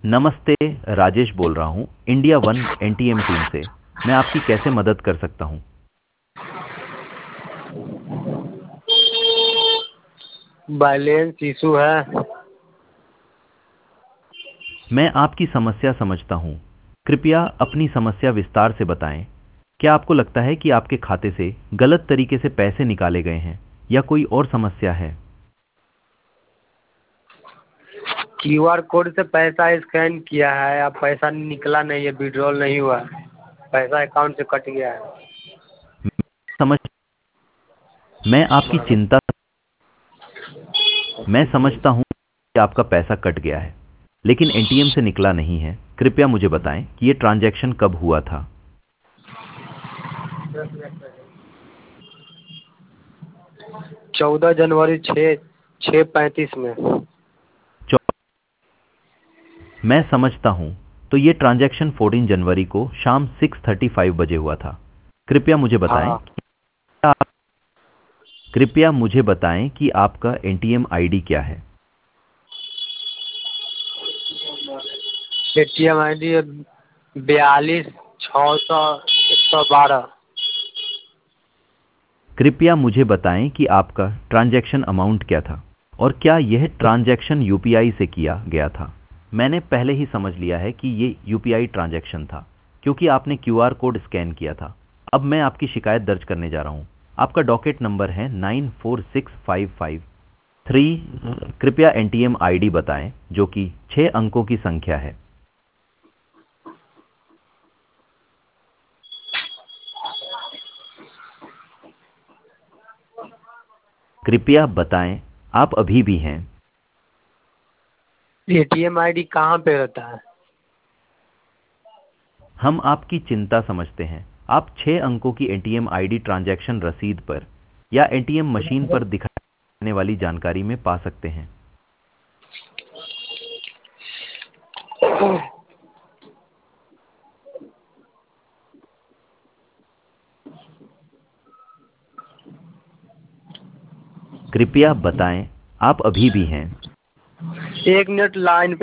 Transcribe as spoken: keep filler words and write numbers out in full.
नमस्ते। राजेश बोल रहा हूँ इंडिया वन एनटीएम टीम से। मैं आपकी कैसे मदद कर सकता हूँ? बैलेंस इशू है। मैं आपकी समस्या समझता हूँ। कृपया अपनी समस्या विस्तार से बताएं। क्या आपको लगता है कि आपके खाते से गलत तरीके से पैसे निकाले गए हैं या कोई और समस्या है? क्यूआर कोड से पैसा स्कैन किया है, अब पैसा निकला नहीं है, विड्रॉल नहीं हुआ है, पैसा अकाउंट से कट गया है। समझ मैं आपकी चिंता मैं समझता हूँ कि आपका पैसा कट गया है, लेकिन एनटीएम से निकला नहीं है। कृपया मुझे बताएं कि ये ट्रांजैक्शन कब हुआ था? चौदह जनवरी छः छः पैंतीस में। चौ- मैं समझता हूँ। तो ये ट्रांजैक्शन चौदह जनवरी को शाम छह पैंतीस बजे हुआ था। कृपया मुझे बताएं हाँ, कि आप कृपया मुझे बताएं कि आपका एनटीएम आईडी क्या है? एटीएम आई डी बयालीस छः सौ एक सौ बारह। कृपया मुझे बताएं कि आपका ट्रांजैक्शन अमाउंट क्या था और क्या यह ट्रांजैक्शन यूपीआई से किया गया था? मैंने पहले ही समझ लिया है कि ये यूपीआई ट्रांजैक्शन था क्योंकि आपने क्यूआर कोड स्कैन किया था। अब मैं आपकी शिकायत दर्ज करने जा रहा हूं। आपका डॉकेट नंबर है nine four six five five three. कृपया एनटीएम आईडी बताएं जो कि छह अंकों की संख्या है। कृपया बताएं, आप अभी भी हैं? एटीएम आई डी कहाँ पे रहता है? हम आपकी चिंता समझते हैं। आप छह अंकों की एटीएम आईडी ट्रांजैक्शन रसीद पर या एटीएम मशीन पर दिखाने वाली जानकारी में पा सकते हैं। कृपया बताएं, आप अभी भी हैं? एक मिनट लाइन पे